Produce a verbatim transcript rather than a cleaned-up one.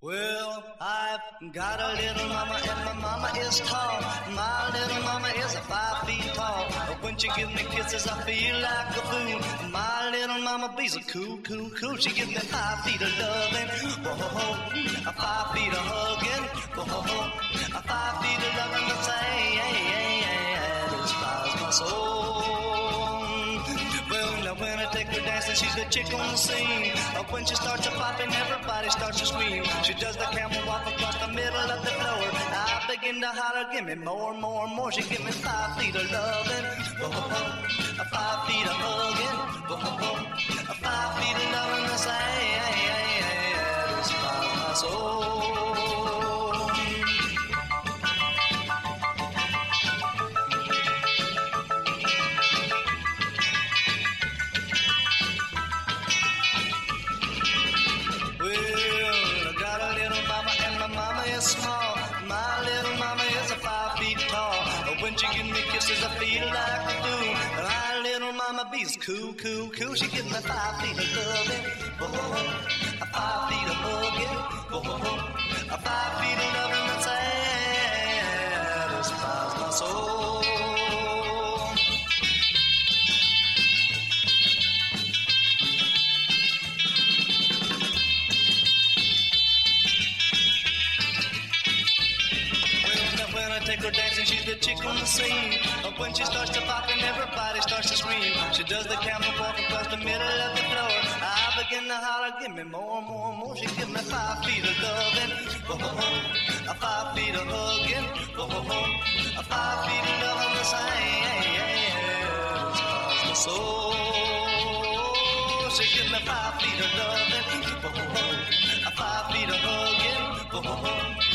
Well, I've got a little mama and my mama is tall. My little mama is a five feet tall. When she gives me kisses, I feel like a fool. My little mama be's a cool, cool, cool. She gives me five feet of loving, whoa, a five feet of hugging, whoa, a five feet of loving to say, hey, hey, hey, hey, this fires my soul. Well, now when I take her dancing, she's the chick on the scene. When she starts to pop and everybody starts to scream. She does the camel walk across the middle of the floor. I begin to holler, give me more, more, more. She give me five feet of loving, whoa, a five feet of hugging, whoa, a five feet of loving to say, hey, hey, hey, hey, this fires my soul. Small. My little mama is a five feet tall. When she gives me kisses, I feel like a fool. My little mama be's cool, cool, cool. She gives me five feet of loving, whoa, a five feet of hugging, whoa, a five feet of loving that's sad. This fires my soul. Take her dancing, she's the chick on the scene. When she starts to pop and everybody starts to scream. She does the camel walk across the middle of the floor. I begin to holler, give me more, more, more. She gives me five feet of loving, whoa, a five feet of hugging, whoa, a five feet of loving to say, hey, hey, hey, this fires my soul. She gives me five feet of loving, whoa, a five feet of hugging, whoa.